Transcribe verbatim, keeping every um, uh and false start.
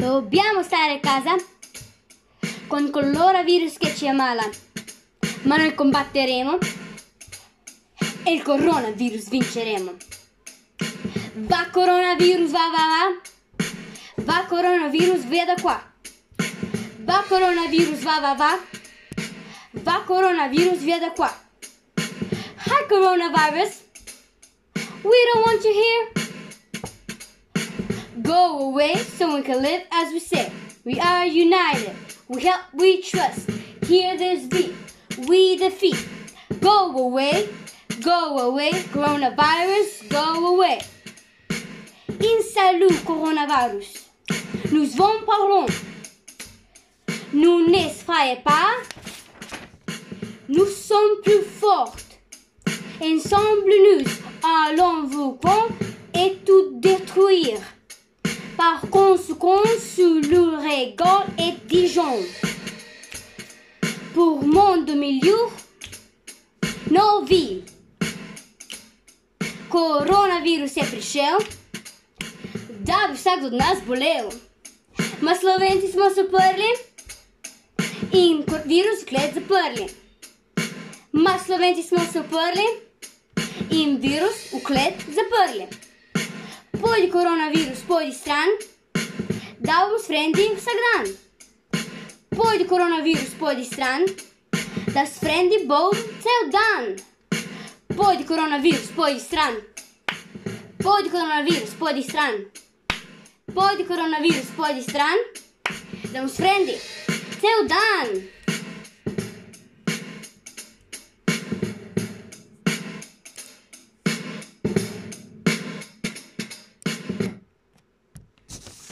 Dobbiamo stare a casa con il coronavirus che ci ammala, ma noi combatteremo e il coronavirus vinceremo. Va coronavirus, va va va. Va coronavirus, via da qua. Va coronavirus, va va va. Va coronavirus, via da qua. Hi coronavirus, we don't want you here. Go away so we can live as we say. We are united, we help, we trust. Hear this beat, we defeat. Go away, go away, coronavirus, go away. In salut coronavirus, nous en parlons. Nous n'effrayez pas, nous sommes plus fortes. Ensemble nous allons vous prendre et tout détruire. Par conséquent, sous le regard et Dijon. Pour monde milieu, nos vies. Coronavirus je prišel, da bi vsak od nas bolel. Ma Slovenci smo se prli in virus klet zaprli. Ma Slovenci smo se prli in virus v klet zaprli. Pojdi koronavirus, pojdi stran, da bomo s frendi vsak dan. Pojdi koronavirus, pojdi stran, da s frendi bom cel dan. Pojdi koronavirus, pojdi stran. Pojdi koronavirus, pojdi stran. Pojdi koronavirus, pojdi stran, da bomo s frendi cel dan.